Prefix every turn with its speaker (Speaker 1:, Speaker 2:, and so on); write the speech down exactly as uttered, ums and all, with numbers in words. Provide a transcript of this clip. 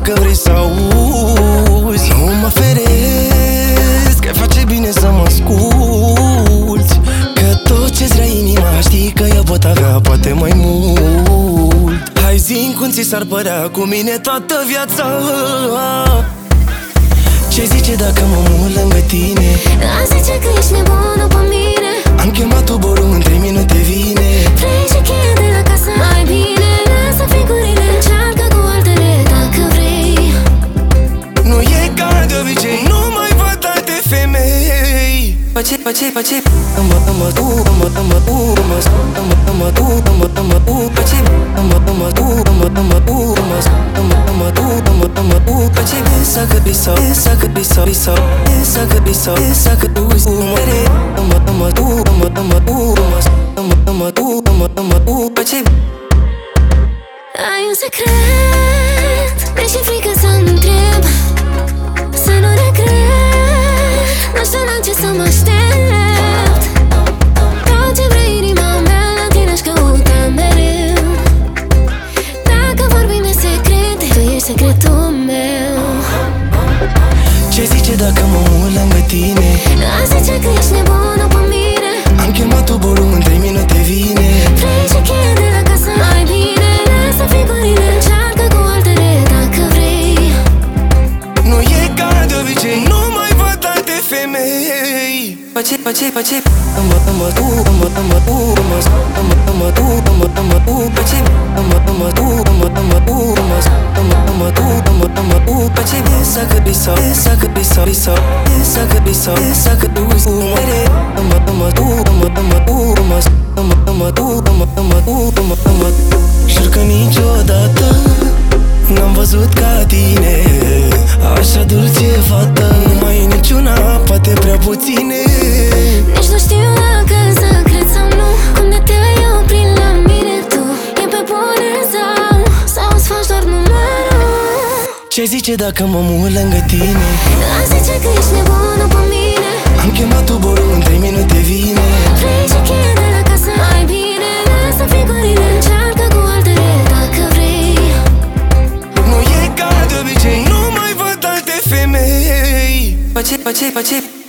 Speaker 1: dacă vrei să auzi. Nu mă feresc, că face bine să mă asculți, că tot ce-ți vrea inima știi că eu pot avea poate mai mult. Hai zi-mi cum ți s-ar părea cu mine toată viața. Ce zice dacă mă mut lângă tine?
Speaker 2: Aș zice că ești nebună pe mine.
Speaker 1: Am chemat Uberul, în trei minute vine.
Speaker 2: Vrei și cheia de la casă? Mai bine lasă figurile, încearcă cu altele dacă vrei.
Speaker 1: Nu e ca de obicei, nu mai văd alte femei. Pace, pace, pace, mă, mă, tu, mă, mă, tu, mă, mă, mă, tu, mă, mă, tu, pace, mă, mă, tu, mă, mă, tu, mă, mă, tu, mă, mă, tu, pace, esa că bisa, esa că bisa, bisa, esa că bisa, esa că tu ești mere, mă, mă, tu, mă, mă, tu, mă, mă, tu, mă, mă, tu, pace.
Speaker 2: Ai un secret, mi-e și frică să-mi întreb, să nu regret, nu știu la ce să mă aștept. Tot ce vrea inima mea, la tine aș căuta mereu. Dacă vorbim de secrete, tu ești secretul meu.
Speaker 1: Ce zice dacă mă mut lângă tine?
Speaker 2: Aș zice că ești nebună pe mine.
Speaker 1: Am chemat Uberul, în trei minute vine.
Speaker 2: Vrei și cheia de la casă? Mai bine lasă figurile, încearcă cu altele dacă vrei.
Speaker 1: Nu e ca de obicei, nu mai văd alte femei. Pace, pace, pace, mă, mă, tu, mă, mă, tu, mă, mă, tu, mă, mă, tu, pace, mă, mă, tu, mă, mă, tu, mă, mă, tu, mă, mă, tu, pace, esa că bisa, esa că bisa, bisa, esa că bisa, esa că tu ești mere, mă, mă, tu, mă, mă, tu, mă, mă, tu, mă, mă, tu, mă, mă, jur că niciodată n-am văzut ca tine așa dulce fată, mai e niciuna, poate prea puține.
Speaker 2: Nici nu știu dacă să cred sau nu, cum de te-ai oprit la mine tu. E pe bune sau, sau îți faci doar numărul?
Speaker 1: Ce zice dacă mă mut lângă tine?
Speaker 2: Aș zice că ești nebună pe mine.
Speaker 1: Am chemat Uberul, în trei minute vine.
Speaker 2: Vrei și cheia de la casă? Mai bine lasă figurile, încearcă cu altele dacă vrei.
Speaker 1: Nu e ca de obicei, nu mai văd alte femei. Pace, pace, pace.